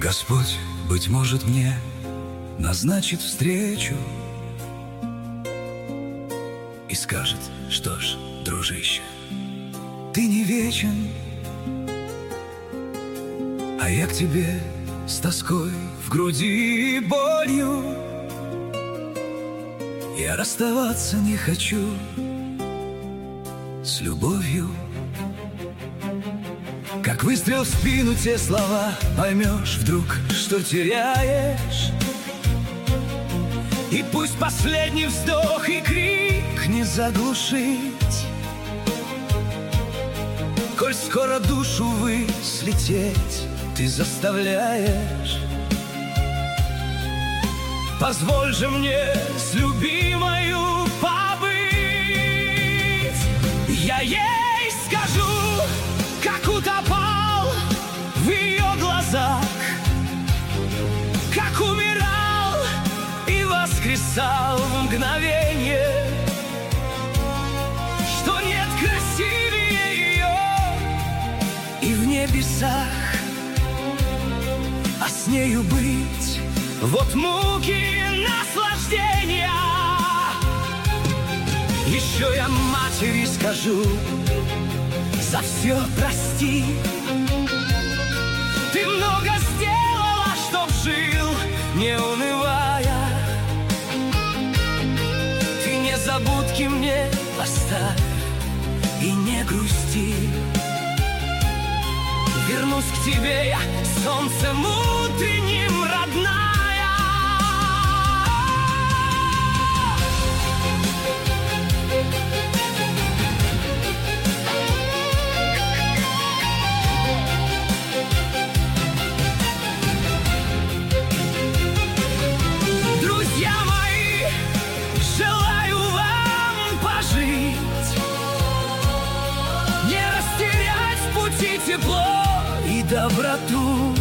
Господь, быть может, мне назначит встречу и скажет: что ж, дружище, ты не вечен, а я к тебе с тоской в груди и болью. Я расставаться не хочу с любовью. Как выстрел в спину те слова, поймешь вдруг, что теряешь. И пусть последний вздох и крик не заглушить, коль скоро душу слететь ты заставляешь. Позволь же мне с любимою побыть. Я ей скажу, как утопал в ее глазах, как умирал и воскресал в мгновенье, что нет красивее ее и в небесах, а с нею быть — вот муки наслаждения. Еще я матери скажу: за все прости. Ты много сделала, чтоб жил, не унывая. Ты незабудки мне оставь и не грусти. Вернусь к тебе я солнцем утренним, родная. Тепло и доброту,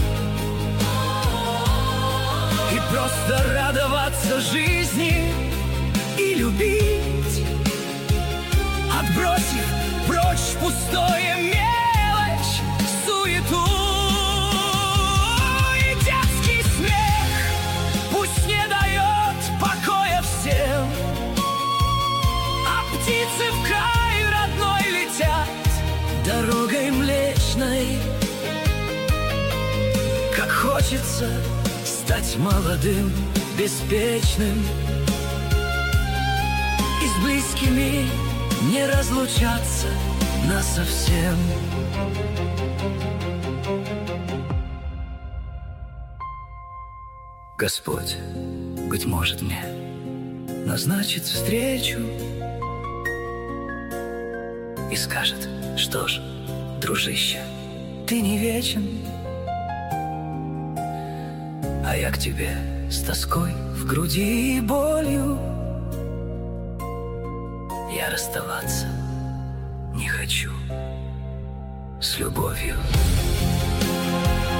и просто радоваться жизни и любить, отбросив прочь пустое, мелочь, суету. И детский смех пусть не дает покоя всем, а птицы в край родной летят дорогой млечной. Как хочется стать молодым, беспечным и с близкими не разлучаться насовсем. Господь, быть может, мне назначит встречу и скажет: что ж, дружище, ты не вечен, а я к тебе с тоской в груди и болью. Я расставаться не хочу с любовью.